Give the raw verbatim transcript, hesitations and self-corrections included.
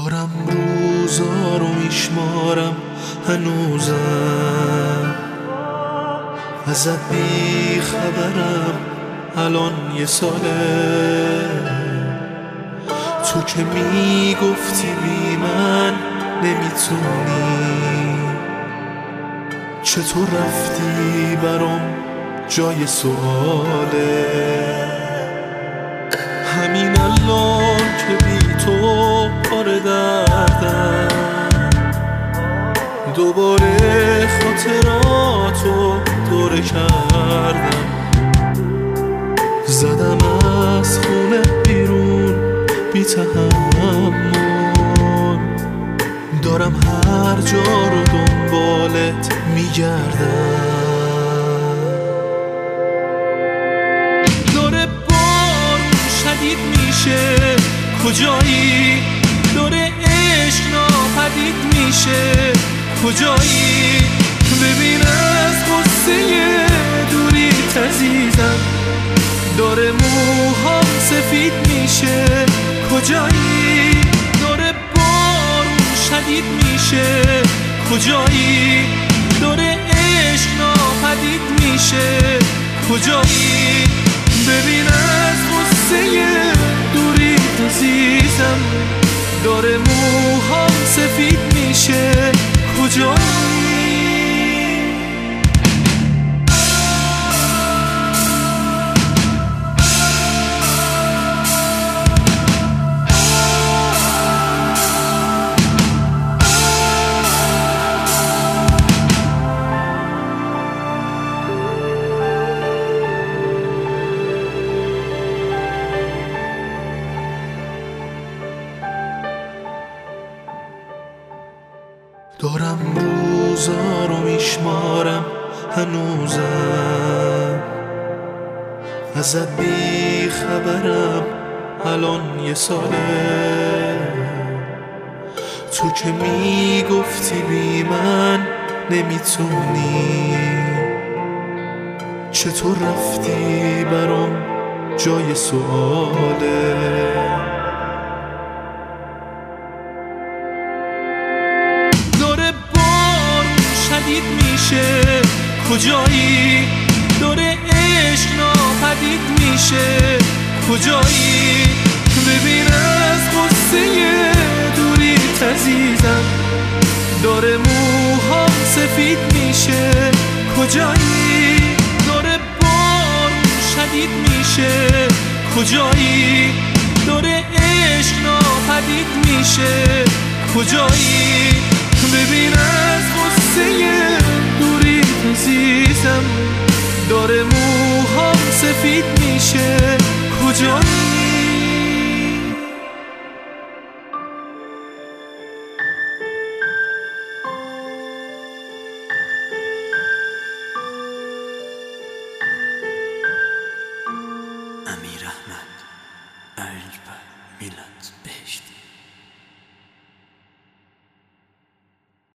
دارم روزا رو میشمارم هنوزم، ازت بی خبرم الان یه ساله. تو که میگفتی بی من نمیتونی، چطور رفتی برام جای سواله. همین الان که بی تو پاره دردم، دوباره خاطراتو دوره کردم. زدم از خونه بیرون بی تحمل، دارم هر جا رو دنبالت میگردم. داره بارون شدید میشه، کجایی؟ داره عشق ناپدید میشه، کجایی؟ ببین از غصه دوری عزیزم داره موهام سفید میشه، کجایی؟ داره بارون شدید میشه، کجایی؟ داره عشق ناپدید میشه، کجایی؟ ببین از غصه دوری عزیزم داره موهام سفید میشه، کجایی؟ دارم روزا رو میشمارم هنوزم، ازت بی خبرم الان یه ساله. تو که میگفتی بی من نمیتونی، چطور رفتی برام جای سواله. میشه کجایی؟ داره عشق ناپدید میشه، کجایی؟ ببین از غصه دوری عزیزم داره موهام سفید میشه، کجایی؟ داره بارون شدید میشه، کجایی؟ داره عشق ناپدید میشه، کجایی؟ ببین از غصه دوری عزیزم داره موهام سفید میشه، کجایی؟